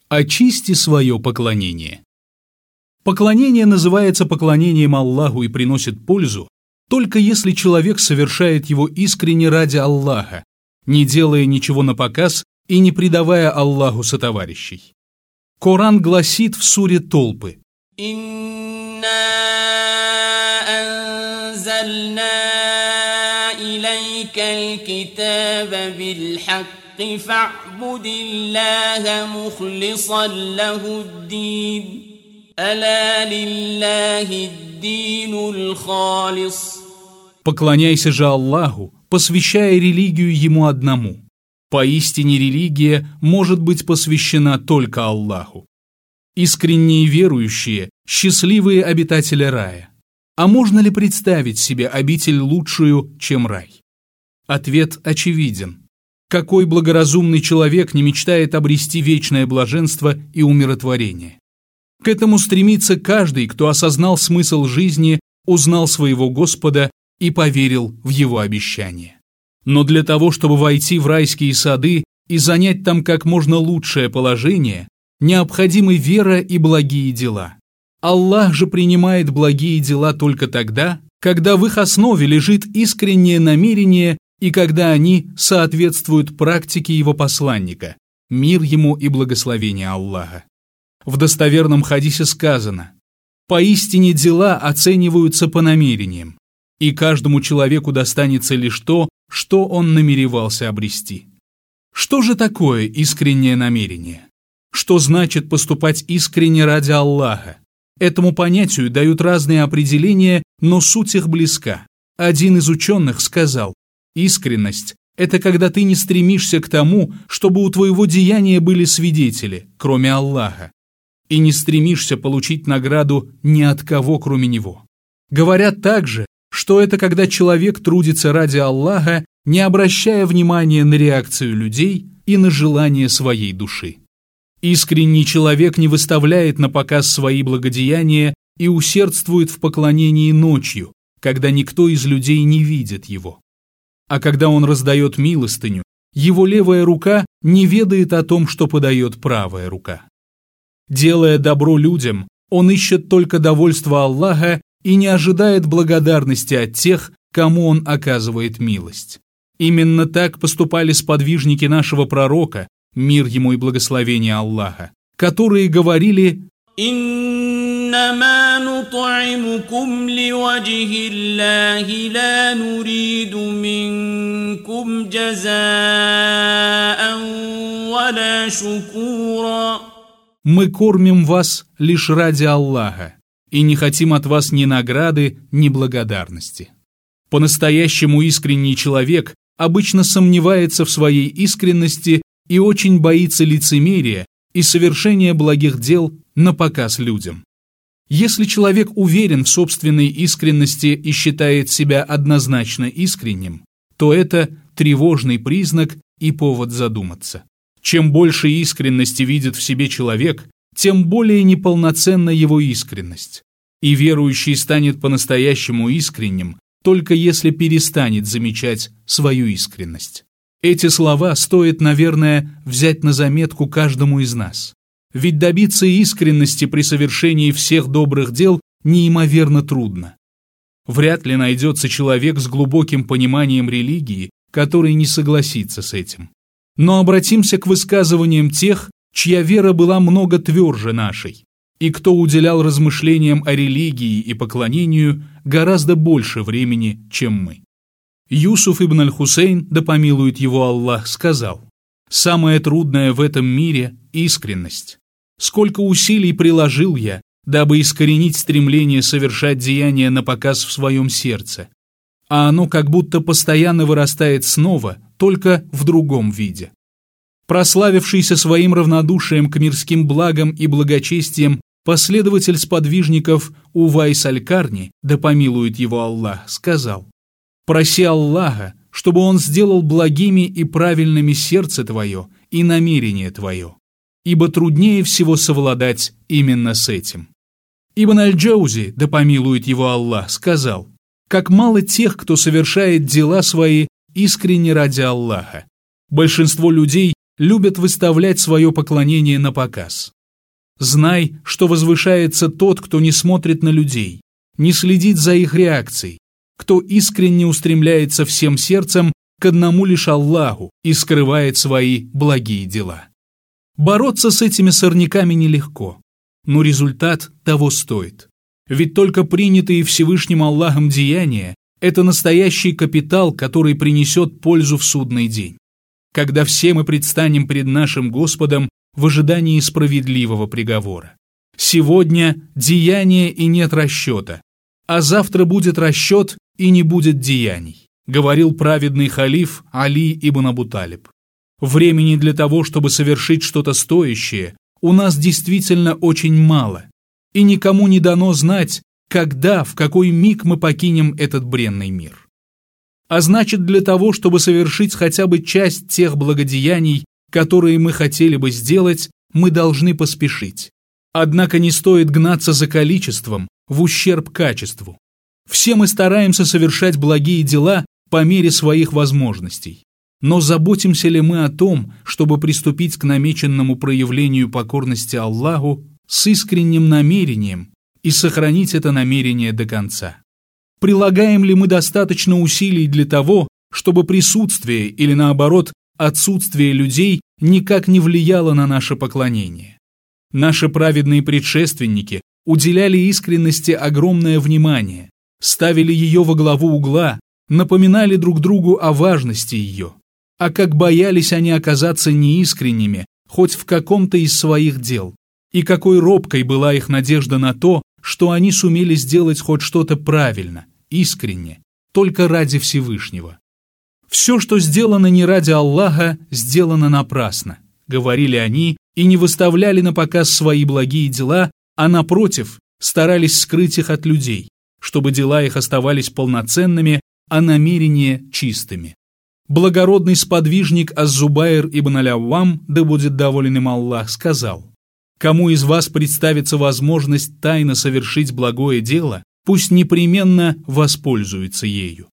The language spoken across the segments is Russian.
Очисти свое поклонение. Поклонение называется поклонением Аллаху и приносит пользу, только если человек совершает его искренне ради Аллаха, не делая ничего напоказ и не предавая Аллаху сотоварищей. Коран гласит в суре Толпы: «Инна анзальна илейка аль-китаба биль-хакки фа'будиллаха мухлисан лаху-д-дин, аля лиллахи-д-динул халис». Поклоняйся же Аллаху, посвящая религию Ему одному. Поистине религия может быть посвящена только Аллаху. Искренние верующие – счастливые обитатели рая. А можно ли представить себе обитель лучшую, чем рай? Ответ очевиден. Какой благоразумный человек не мечтает обрести вечное блаженство и умиротворение? К этому стремится каждый, кто осознал смысл жизни, узнал своего Господа и поверил в Его обещание. Но для того, чтобы войти в райские сады и занять там как можно лучшее положение, необходимы вера и благие дела. Аллах же принимает благие дела только тогда, когда в их основе лежит искреннее намерение и когда они соответствуют практике Его посланника, мир ему и благословение Аллаха. В достоверном хадисе сказано: «Поистине дела оцениваются по намерениям, и каждому человеку достанется лишь то, что он намеревался обрести». Что же такое искреннее намерение? Что значит поступать искренне ради Аллаха? Этому понятию дают разные определения, но суть их близка. Один из ученых сказал: искренность – это когда ты не стремишься к тому, чтобы у твоего деяния были свидетели, кроме Аллаха, и не стремишься получить награду ни от кого, кроме Него. Говорят также, что это когда человек трудится ради Аллаха, не обращая внимания на реакцию людей и на желание своей души. Искренний человек не выставляет на показ свои благодеяния и усердствует в поклонении ночью, когда никто из людей не видит его. А когда он раздает милостыню, его левая рука не ведает о том, что подает правая рука. Делая добро людям, он ищет только довольства Аллаха и не ожидает благодарности от тех, кому он оказывает милость. Именно так поступали сподвижники нашего пророка, мир ему и благословение Аллаха, которые говорили: «Иннама нут'имукум ливаджихи Аллахи ла нуриду минкум джазаан вала шукура». Мы кормим вас лишь ради Аллаха и не хотим от вас ни награды, ни благодарности. По-настоящему искренний человек обычно сомневается в своей искренности и очень боится лицемерия и совершения благих дел на показ людям. Если человек уверен в собственной искренности и считает себя однозначно искренним, то это тревожный признак и повод задуматься. Чем больше искренности видит в себе человек, тем более неполноценна его искренность. И верующий станет по-настоящему искренним, только если перестанет замечать свою искренность. Эти слова стоит, наверное, взять на заметку каждому из нас. Ведь добиться искренности при совершении всех добрых дел неимоверно трудно. Вряд ли найдется человек с глубоким пониманием религии, который не согласится с этим. Но обратимся к высказываниям тех, чья вера была много тверже нашей, и кто уделял размышлениям о религии и поклонению гораздо больше времени, чем мы. Юсуф ибн аль-Хусейн, да помилует его Аллах, сказал: «Самое трудное в этом мире – искренность. Сколько усилий приложил я, дабы искоренить стремление совершать деяния напоказ в своем сердце, а оно как будто постоянно вырастает снова, только в другом виде». Прославившийся своим равнодушием к мирским благам и благочестием последователь сподвижников Увайс аль-Карни, да помилует его Аллах, сказал: «Проси Аллаха, чтобы Он сделал благими и правильными сердце твое и намерение твое, ибо труднее всего совладать именно с этим». Ибн аль-Джаузи, да помилует его Аллах, сказал: «Как мало тех, кто совершает дела свои искренне ради Аллаха. Большинство людей любят выставлять свое поклонение на показ. Знай, что возвышается тот, кто не смотрит на людей, не следит за их реакцией, кто искренне устремляется всем сердцем к одному лишь Аллаху и скрывает свои благие дела. Бороться с этими сорняками нелегко, но результат того стоит. Ведь только принятые Всевышним Аллахом деяния – это настоящий капитал, который принесет пользу в судный день, когда все мы предстанем пред нашим Господом в ожидании справедливого приговора. Сегодня деяние и нет расчета, а завтра будет расчет и не будет деяний, говорил праведный халиф Али ибн Абу Талиб. Времени для того, чтобы совершить что-то стоящее, у нас действительно очень мало, и никому не дано знать, когда, в какой миг мы покинем этот бренный мир. А значит, для того, чтобы совершить хотя бы часть тех благодеяний, которые мы хотели бы сделать, мы должны поспешить. Однако не стоит гнаться за количеством в ущерб качеству. Все мы стараемся совершать благие дела по мере своих возможностей. Но заботимся ли мы о том, чтобы приступить к намеченному проявлению покорности Аллаху с искренним намерением и сохранить это намерение до конца? Прилагаем ли мы достаточно усилий для того, чтобы присутствие или, наоборот, отсутствие людей никак не влияло на наше поклонение? Наши праведные предшественники уделяли искренности огромное внимание, ставили ее во главу угла, напоминали друг другу о важности ее. А как боялись они оказаться неискренними хоть в каком-то из своих дел, и какой робкой была их надежда на то, что они сумели сделать хоть что-то правильно, искренне, только ради Всевышнего. «Все, что сделано не ради Аллаха, сделано напрасно», говорили они и не выставляли на показ свои благие дела, а напротив, старались скрыть их от людей, чтобы дела их оставались полноценными, а намерения чистыми. Благородный сподвижник Аз-Зубайр ибн Аль-Аввам, да будет доволен им Аллах, сказал: «Кому из вас представится возможность тайно совершить благое дело, пусть непременно воспользуется ею».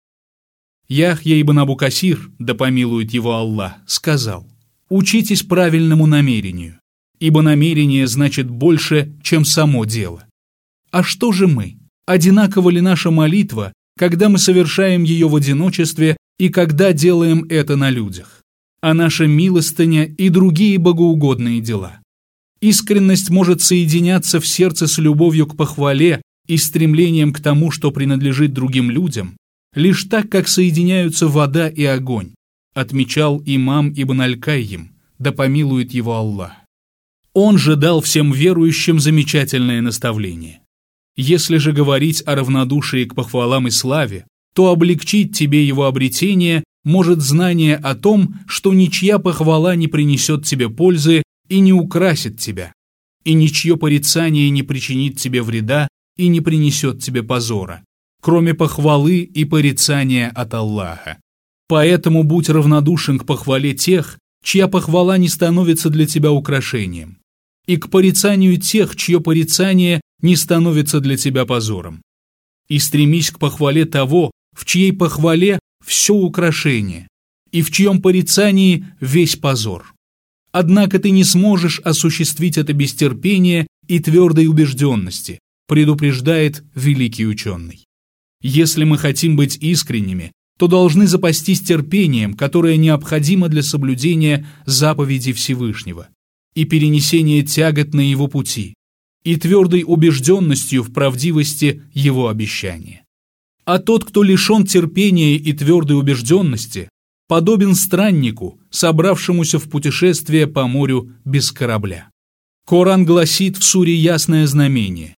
Яхья ибн Абу Касир, да помилует его Аллах, сказал: «Учитесь правильному намерению, ибо намерение значит больше, чем само дело». А что же мы? Одинакова ли наша молитва, когда мы совершаем ее в одиночестве и когда делаем это на людях? А наша милостыня и другие богоугодные дела? Искренность может соединяться в сердце с любовью к похвале и стремлением к тому, что принадлежит другим людям, лишь так, как соединяются вода и огонь, отмечал имам Ибн Аль-Кайим, да помилует его Аллах. Он же дал всем верующим замечательное наставление. Если же говорить о равнодушии к похвалам и славе, то облегчить тебе его обретение может знание о том, что ничья похвала не принесет тебе пользы и не украсит тебя, и ничье порицание не причинит тебе вреда и не принесет тебе позора, кроме похвалы и порицания от Аллаха. Поэтому будь равнодушен к похвале тех, чья похвала не становится для тебя украшением, и к порицанию тех, чье порицание не становится для тебя позором. И стремись к похвале того, в чьей похвале все украшение, и в чьем порицании весь позор. Однако ты не сможешь осуществить это без терпения и твердой убежденности, предупреждает великий ученый. Если мы хотим быть искренними, то должны запастись терпением, которое необходимо для соблюдения заповедей Всевышнего и перенесения тягот на его пути, и твердой убежденностью в правдивости его обещания. А тот, кто лишен терпения и твердой убежденности, подобен страннику, собравшемуся в путешествие по морю без корабля. Коран гласит в суре «Ясное знамение»: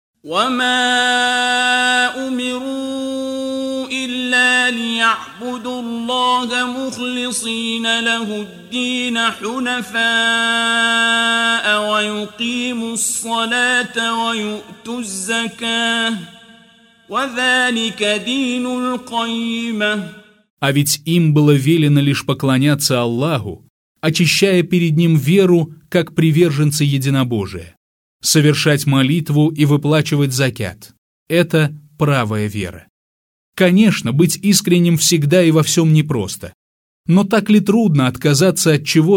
ليعبدوا الله مخلصين له الدين حنفاء ويقيموا الصلاة ويؤتوا الزكاة وذلك دين القيمة. А ведь им было велено лишь поклоняться Аллаху, очищая перед Ним веру, как приверженцы единобожия, совершать молитву и выплачивать закят. Это правая вера. Конечно, быть искренним всегда и во всем непросто. Но так ли трудно отказаться от чего-то,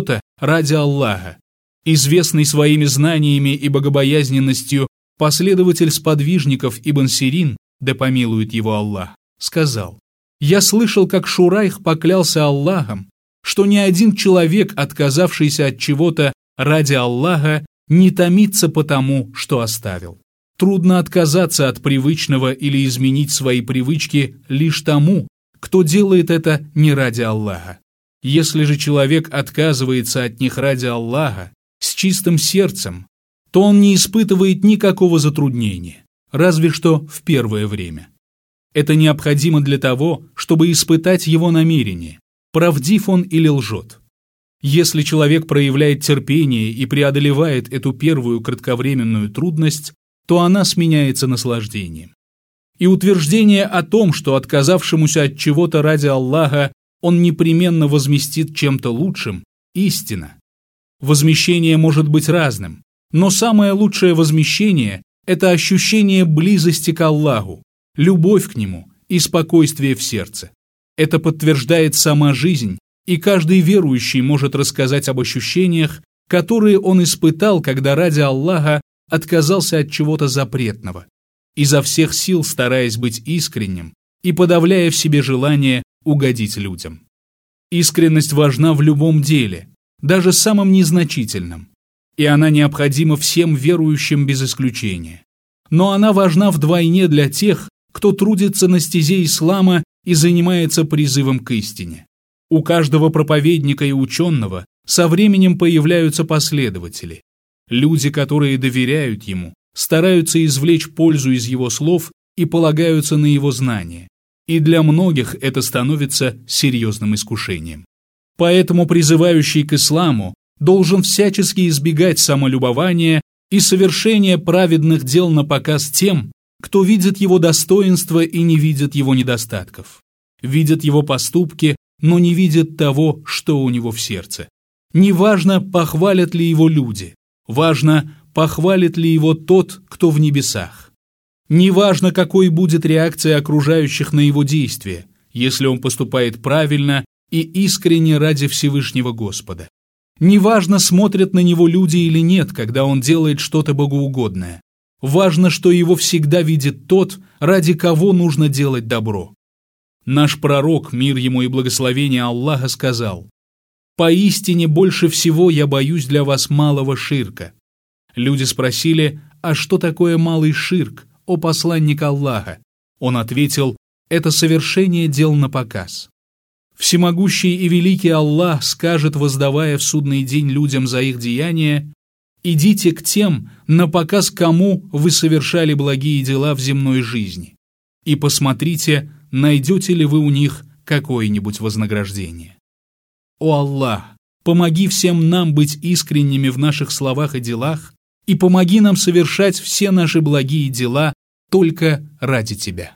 ради Аллаха. Известный своими знаниями и богобоязненностью последователь сподвижников Ибн Сирин, да помилует его Аллах, сказал: «Я слышал, как Шурайх поклялся Аллахом, что ни один человек, отказавшийся от чего-то ради Аллаха, не томится по тому, что оставил. Трудно отказаться от привычного или изменить свои привычки лишь тому, кто делает это не ради Аллаха. Если же человек отказывается от них ради Аллаха, с чистым сердцем, то он не испытывает никакого затруднения, разве что в первое время. Это необходимо для того, чтобы испытать его намерение, правдив он или лжет. Если человек проявляет терпение и преодолевает эту первую кратковременную трудность, то она сменяется наслаждением. И утверждение о том, что отказавшемуся от чего-то ради Аллаха он непременно возместит чем-то лучшим, истина. Возмещение может быть разным, но самое лучшее возмещение – это ощущение близости к Аллаху, любовь к Нему и спокойствие в сердце. Это подтверждает сама жизнь, и каждый верующий может рассказать об ощущениях, которые он испытал, когда ради Аллаха отказался от чего-то запретного, изо всех сил стараясь быть искренним и подавляя в себе желание угодить людям. Искренность важна в любом деле, даже самом незначительном, и она необходима всем верующим без исключения. Но она важна вдвойне для тех, кто трудится на стезе ислама и занимается призывом к истине. У каждого проповедника и ученого со временем появляются последователи. Люди, которые доверяют ему, стараются извлечь пользу из его слов и полагаются на его знания. И для многих это становится серьезным искушением. Поэтому призывающий к исламу должен всячески избегать самолюбования и совершения праведных дел на показ тем, кто видит его достоинства и не видит его недостатков, видит его поступки, но не видит того, что у него в сердце. Неважно, похвалят ли его люди, важно, похвалит ли его тот, кто в небесах. Неважно, какой будет реакция окружающих на его действия, если он поступает правильно и искренне ради Всевышнего Господа. Неважно, смотрят на него люди или нет, когда он делает что-то богоугодное. Важно, что его всегда видит тот, ради кого нужно делать добро. Наш пророк, мир ему и благословение Аллаха, сказал: «Поистине больше всего я боюсь для вас малого ширка». Люди спросили: «А что такое малый ширк, о посланник Аллаха?» Он ответил: «Это совершение дел на показ». Всемогущий и великий Аллах скажет, воздавая в судный день людям за их деяния: «Идите к тем, на показ кому вы совершали благие дела в земной жизни, и посмотрите, найдете ли вы у них какое-нибудь вознаграждение». О Аллах, помоги всем нам быть искренними в наших словах и делах, и помоги нам совершать все наши благие дела только ради Тебя.